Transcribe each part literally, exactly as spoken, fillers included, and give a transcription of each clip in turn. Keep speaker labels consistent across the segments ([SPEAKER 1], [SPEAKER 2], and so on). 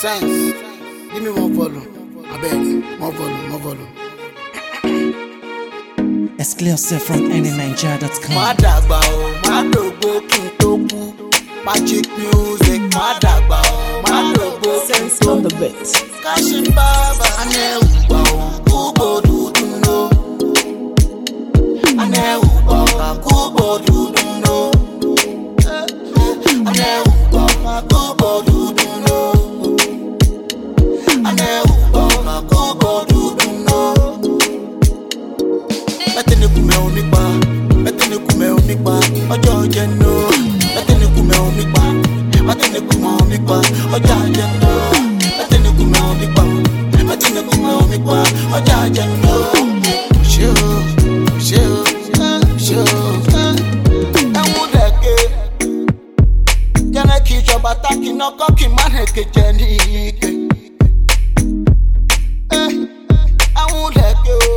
[SPEAKER 1] Sense. Give me more volume. I beg. More volume, more volume.
[SPEAKER 2] Exclusive from any nigeria dot com.
[SPEAKER 1] Má dàgbà o, má dògbò kí n tó kú. Magic music, má dàgbà o, má dògbò kí n tó kú. Kashin baba, ane uba o, kubo dudu no. Ane uba o, kubo dudu no. Ane uba o, kubo dudu no. Ane uba o, kubo dudu no. Letene kume onikpa, letene kume onikpa, ojo jeno. Letene kume onikpa, letene kume onikpa, ojo jeno. Letene kume onikpa, letene kume onikpa, ojo jeno. Show, show, show. Ewu deke, jene ki jobata ki noko ki maneke jeni ike. Eh, ewu deke o.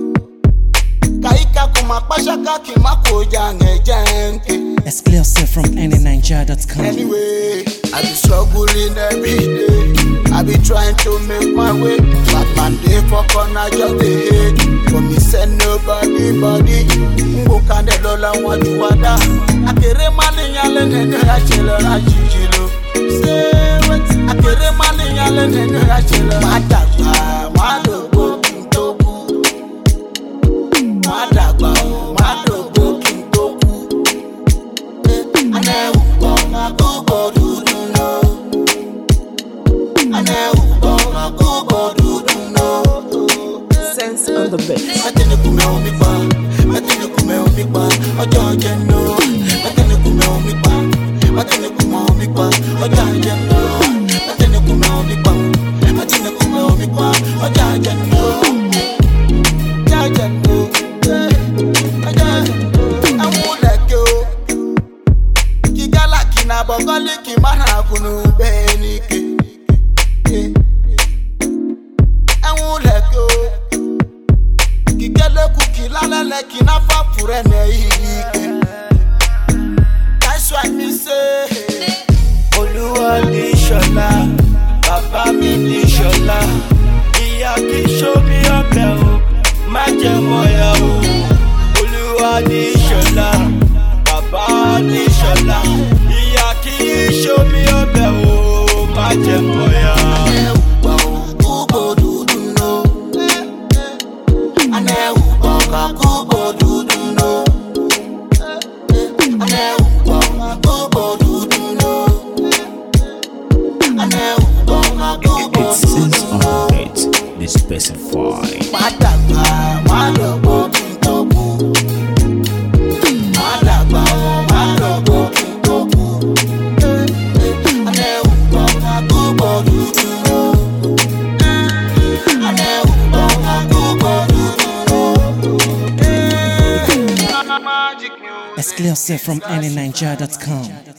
[SPEAKER 2] Exclusive from any nigeria dot com.
[SPEAKER 1] Anyway, I be struggling every day. I be trying to make my way. But man, they fuck on, I just the hate. For me, send nobody, body. Mbo kande lola wadu wada. Akere mali nyale nene ya chelo na jijilo. Say what? Akere mali nyale nene ya chelo. Madagba, madogbo kintoku. Madagba, madogbo kintoku. Ane ubo na kubo dudu no. Ane ubo na kubo dudu no.
[SPEAKER 3] Sense on the beat.
[SPEAKER 1] Letene kume onikpa, letene kume onikpa, ojo jeno. Letene kume onikpa, letene kume onikpa, ojo jeno. Letene kume onikpa, letene kume onikpa, ojo jeno. Ojo jeno, ojo jeno. Awu leke o, kigala kina bokoli kimana kunu benike. Awu leke o. Kigele kukilalele kinafa purene ike. That's why me say
[SPEAKER 4] Olúwa ní ṣọlá, bàbá mi ní ṣọlá. Ìyá kì í ṣomi ọbẹ̀ o, má jẹ mọ́ya o. Olúwa ní ṣọlá, bàbá ní ṣọlá. Ìyá kì í ṣomi ọbẹ̀ o, má jẹ mọ́ya.
[SPEAKER 1] Ane uba o, kubo dudu no. Ane uba o, kubo dudu no. Ane uba o, kubo dudu no. Ane uba o, kubo
[SPEAKER 5] It says
[SPEAKER 1] dudu
[SPEAKER 5] on
[SPEAKER 1] no.
[SPEAKER 5] the beat, they specify.
[SPEAKER 1] Madagba, madogbo kintoku. Madagba o, madogbo kintoku. Ane uba o, kubo dudu no. Ane uba o, kubo dudu no. Magic music.
[SPEAKER 2] Exclusive from any nigeria dot com.